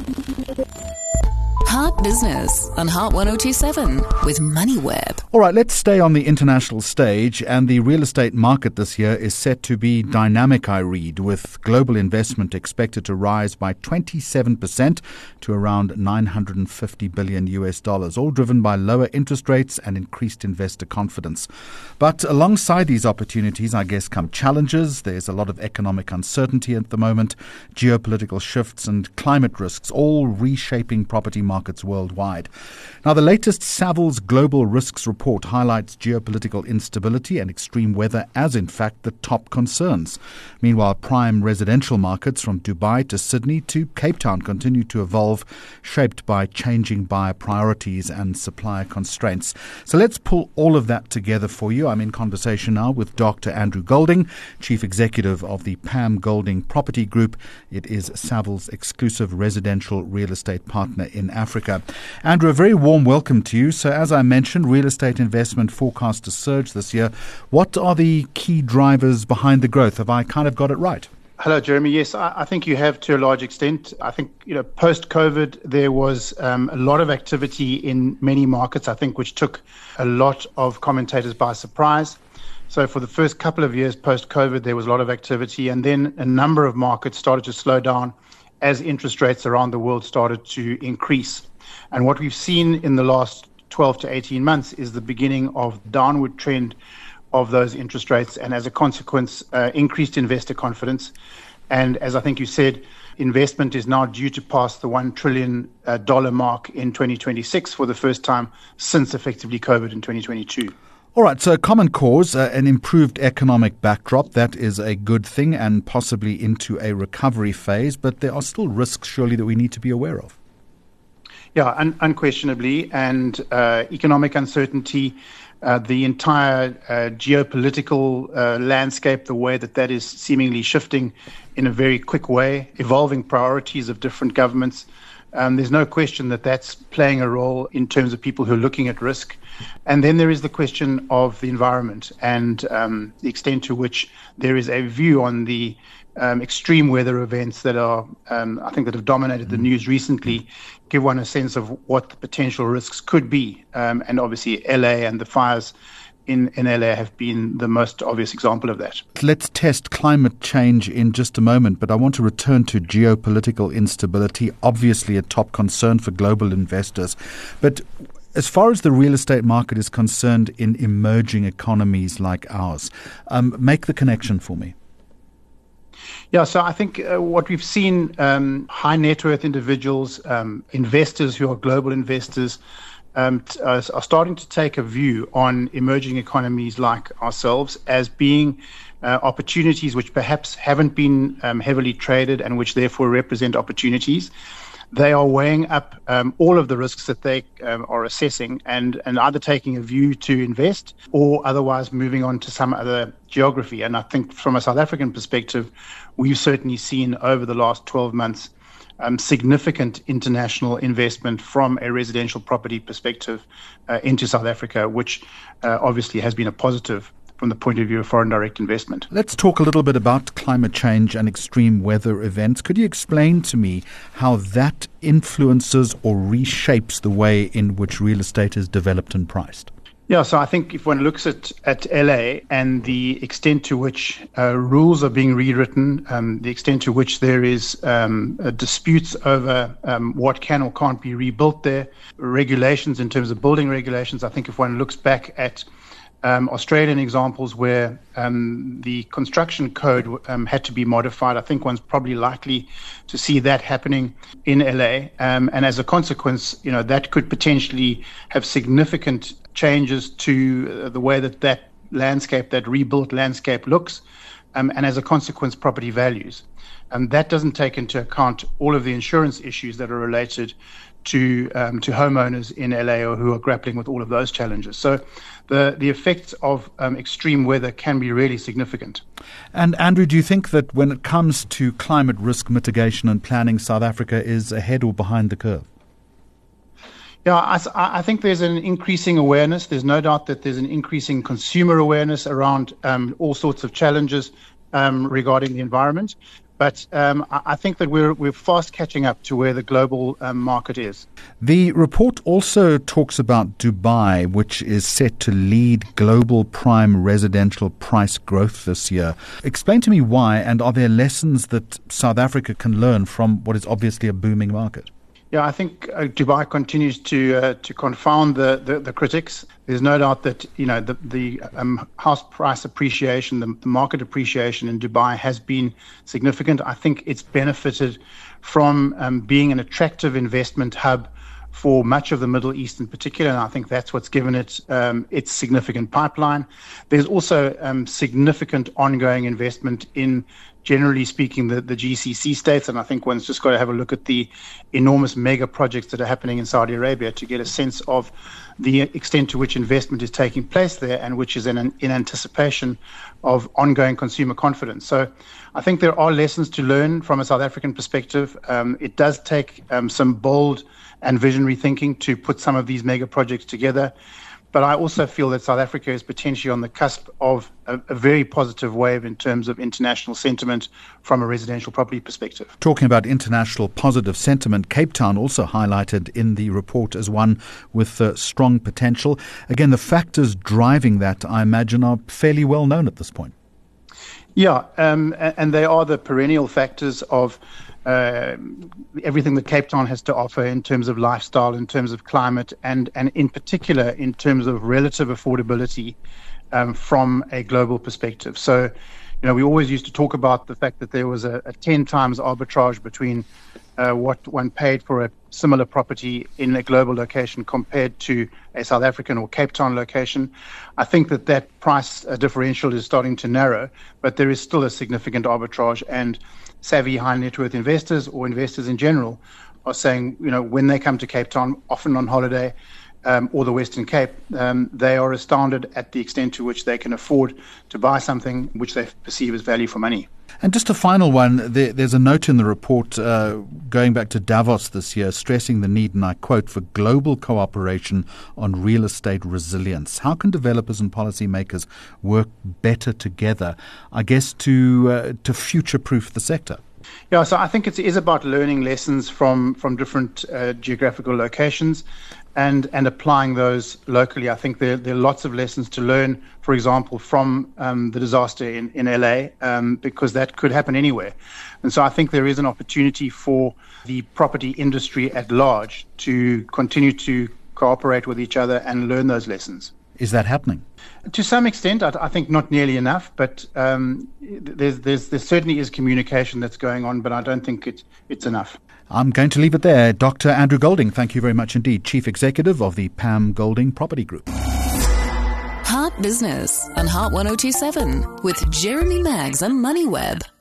Heart Business on Heart 1027 with MoneyWeb. All right, let's stay on the international stage, and the real estate market this year is set to be dynamic, I read, with global investment expected to rise by 27% to around $950 billion, all driven by lower interest rates and increased investor confidence. But alongside these opportunities, I guess, come challenges. There's a lot of economic uncertainty at the moment, geopolitical shifts and climate risks, all reshaping property markets worldwide. Now, the latest Savills Global Risks Report highlights geopolitical instability and extreme weather as, in fact, the top concerns. Meanwhile, prime residential markets from Dubai to Sydney to Cape Town continue to evolve, shaped by changing buyer priorities and supplier constraints. So let's pull all of that together for you. I'm in conversation now with Dr. Andrew Golding, Chief Executive of the Pam Golding Property Group. It is Savills' exclusive residential real estate partner in Africa. Andrew, a very warm welcome to you. So as I mentioned, real estate investment forecast to surge this year. What are the key drivers behind the growth? Have I kind of got it right? Hello, Jeremy. Yes, I think you have to a large extent. I think, post-COVID, there was a lot of activity in many markets, I think, which took a lot of commentators by surprise. So for the first couple of years post-COVID, there was a lot of activity, and then a number of markets started to slow down as interest rates around the world started to increase. And what we've seen in the last 12 to 18 months is the beginning of downward trend of those interest rates, and as a consequence, increased investor confidence. And as I think you said, investment is now due to pass the $1 trillion mark in 2026 for the first time since effectively COVID in 2022. All right, so common cause, an improved economic backdrop, that is a good thing and possibly into a recovery phase, but there are still risks surely that we need to be aware of. Yeah, unquestionably, and economic uncertainty, the entire geopolitical landscape, the way that is seemingly shifting in a very quick way, evolving priorities of different governments. There's no question that that's playing a role in terms of people who are looking at risk. And then there is the question of the environment and the extent to which there is a view on the extreme weather events that are, I think, that have dominated the news recently, give one a sense of what the potential risks could be. And obviously, LA and the fires in LA have been the most obvious example of that. Let's test climate change in just a moment, but I want to return to geopolitical instability, obviously a top concern for global investors. But as far as the real estate market is concerned in emerging economies like ours, make the connection for me. Yeah, so I think what we've seen, high net worth individuals, investors who are global investors, are starting to take a view on emerging economies like ourselves as being opportunities which perhaps haven't been heavily traded and which therefore represent opportunities. They are weighing up all of the risks that they are assessing and either taking a view to invest or otherwise moving on to some other geography. And I think from a South African perspective, we've certainly seen over the last 12 months significant international investment from a residential property perspective into South Africa, which obviously has been a positive from the point of view of foreign direct investment. Let's talk a little bit about climate change and extreme weather events. Could you explain to me how that influences or reshapes the way in which real estate is developed and priced? Yeah, so I think if one looks at LA and the extent to which rules are being rewritten, the extent to which there is disputes over what can or can't be rebuilt there, regulations in terms of building regulations, I think if one looks back at Australian examples where the construction code had to be modified, I think one's probably likely to see that happening in LA. And as a consequence, that could potentially have significant changes to the way that landscape, that rebuilt landscape looks, and as a consequence, property values. That doesn't take into account all of the insurance issues that are related to homeowners in LA or who are grappling with all of those challenges. So the effects of extreme weather can be really significant. And Andrew, do you think that when it comes to climate risk mitigation and planning, South Africa is ahead or behind the curve? Yeah, I think there's an increasing awareness. There's no doubt that there's an increasing consumer awareness around all sorts of challenges regarding the environment. But I think that we're fast catching up to where the global market is. The report also talks about Dubai, which is set to lead global prime residential price growth this year. Explain to me why, and are there lessons that South Africa can learn from what is obviously a booming market? Yeah, I think Dubai continues to confound the critics. There's no doubt that the house price appreciation, the market appreciation in Dubai has been significant. I think it's benefited from being an attractive investment hub for much of the Middle East in particular, and I think that's what's given it its significant pipeline. There's also significant ongoing investment in, generally speaking, the GCC states, and I think one's just got to have a look at the enormous mega projects that are happening in Saudi Arabia to get a sense of the extent to which investment is taking place there, and which is in anticipation of ongoing consumer confidence. So I think there are lessons to learn from a South African perspective. It does take some bold and visionary thinking to put some of these mega projects together. But I also feel that South Africa is potentially on the cusp of a very positive wave in terms of international sentiment from a residential property perspective. Talking about international positive sentiment, Cape Town also highlighted in the report as one with strong potential. Again, the factors driving that, I imagine, are fairly well known at this point. Yeah, and they are the perennial factors of everything that Cape Town has to offer in terms of lifestyle, in terms of climate, and in particular in terms of relative affordability from a global perspective. So, we always used to talk about the fact that there was a 10 times arbitrage between what one paid for a similar property in a global location compared to a South African or Cape Town location. I think that price differential is starting to narrow, but there is still a significant arbitrage, and savvy high net worth investors or investors in general are saying, when they come to Cape Town, often on holiday, or the Western Cape, they are astounded at the extent to which they can afford to buy something which they perceive as value for money. And just a final one, there's a note in the report going back to Davos this year, stressing the need, and I quote, for global cooperation on real estate resilience. How can developers and policymakers work better together, I guess, to future-proof the sector? Yeah, so I think it is about learning lessons from different geographical locations and applying those locally. I think there are lots of lessons to learn, for example, from the disaster in LA, because that could happen anywhere. And so I think there is an opportunity for the property industry at large to continue to cooperate with each other and learn those lessons. Is that happening? To some extent, I think not nearly enough, but there certainly is communication that's going on, but I don't think it's enough. I'm going to leave it there. Dr. Andrew Golding, thank you very much indeed. Chief Executive of the Pam Golding Property Group. Heart Business on Heart 102.7 with Jeremy Maggs and MoneyWeb.